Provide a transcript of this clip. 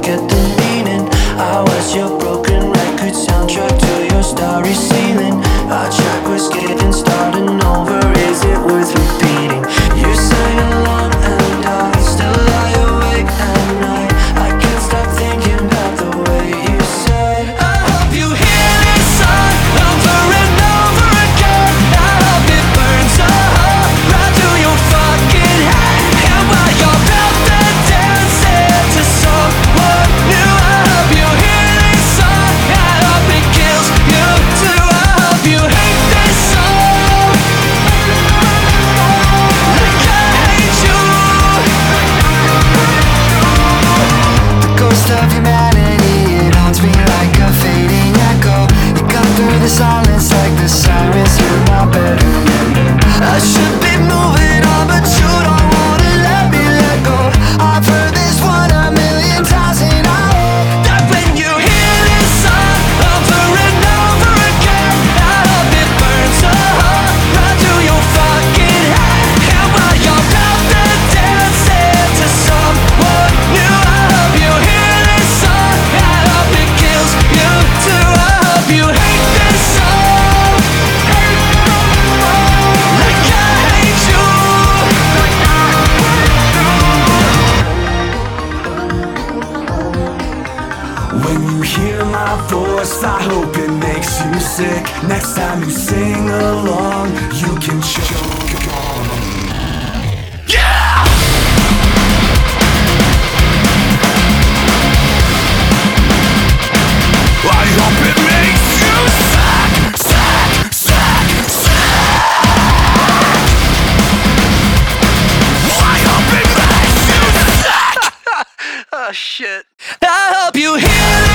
forget the meaning. I was your broken record soundtrack to your starry ceiling. Our track was getting started over. Is it worth repeating? You sang along and I still lie awake at night. I can't stop thinking about the way you said, I hope you hear this song over and over again. I hope it burns a hole right through your fucking head. And while you're out there dancing to someone new, I hope you hear this song. I hope it kills you too. I hope you hate this song like I hate you. The ghost of humanity, it haunts me like a fading echo. You cut through the silence like the sirens through my bedroom. I should be moving on, but you don't wanna let me let go. I've heard this one a million times, and I hope that when you hear this song over and over again, I hope it burns a hole right through your fucking head. And while you're out there dancing to someone new, I hope you hear this song. I hope it kills you too. I hope you hate this song like I hate you. When you hear my voice, I hope it makes you sick. Next time you sing along, you can choke on. Yeah! I hope it makes you sick, sick, sick, sick. I hope it makes you sick. Oh shit. I hope you hear